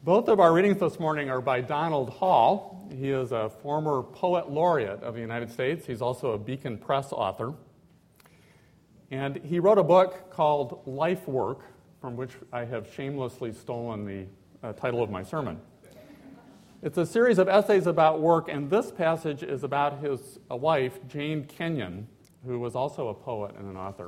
Both of our readings this morning are by Donald Hall. He is a former poet laureate of the United States. He's also a Beacon Press author. And he wrote a book called Life Work, from which I have shamelessly stolen the title of my sermon. It's a series of essays about work, and this passage is about his wife, Jane Kenyon, who was also a poet and an author.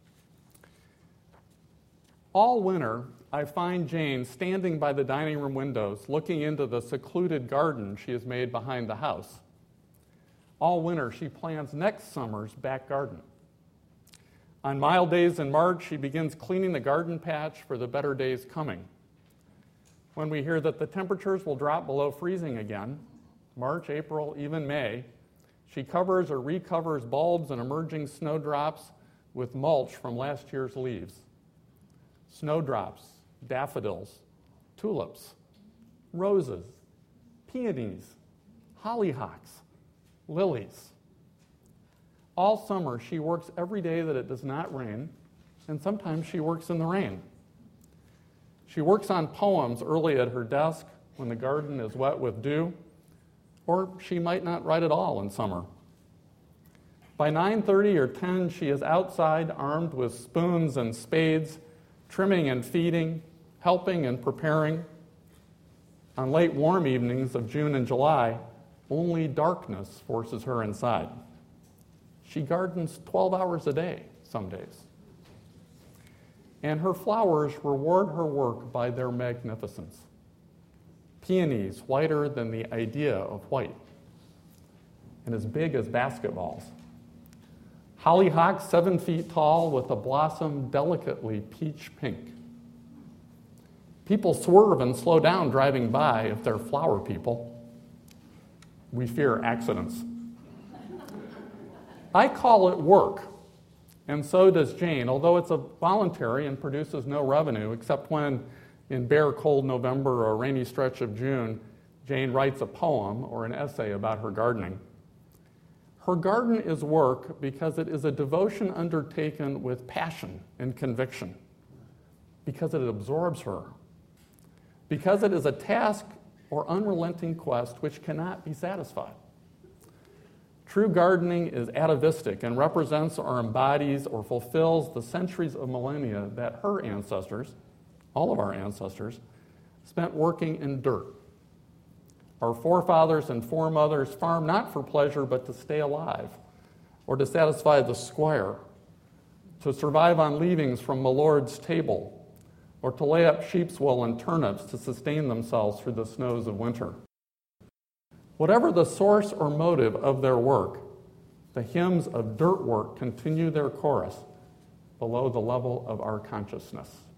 All winter, I find Jane standing by the dining room windows, looking into the secluded garden she has made behind the house. All winter, she plans next summer's back garden. On mild days in March, she begins cleaning the garden patch for the better days coming. When we hear that the temperatures will drop below freezing again, March, April, even May, she covers or recovers bulbs and emerging snowdrops with mulch from last year's leaves. Snowdrops, daffodils, tulips, roses, peonies, hollyhocks, lilies. All summer, she works every day that it does not rain, and sometimes she works in the rain. She works on poems early at her desk when the garden is wet with dew, or she might not write at all in summer. By 9:30 or 10, she is outside armed with spoons and spades, trimming and feeding, helping and preparing. On late warm evenings of June and July, only darkness forces her inside. She gardens 12 hours a day some days. And her flowers reward her work by their magnificence. Peonies whiter than the idea of white, and as big as basketballs. Hollyhocks 7 feet tall with a blossom delicately peach pink. People swerve and slow down driving by if they're flower people. We fear accidents. I call it work, and so does Jane, although it's a voluntary and produces no revenue, except when, in bare, cold November or a rainy stretch of June, Jane writes a poem or an essay about her gardening. Her garden is work because it is a devotion undertaken with passion and conviction, because it absorbs her, because it is a task or unrelenting quest which cannot be satisfied. True gardening is atavistic and represents or embodies or fulfills the centuries of millennia that her ancestors, all of our ancestors, spent working in dirt. Our forefathers and foremothers farmed not for pleasure but to stay alive, or to satisfy the squire, to survive on leavings from my lord's table, or to lay up sheep's wool and turnips to sustain themselves through the snows of winter. Whatever the source or motive of their work, the hymns of dirt work continue their chorus below the level of our consciousness.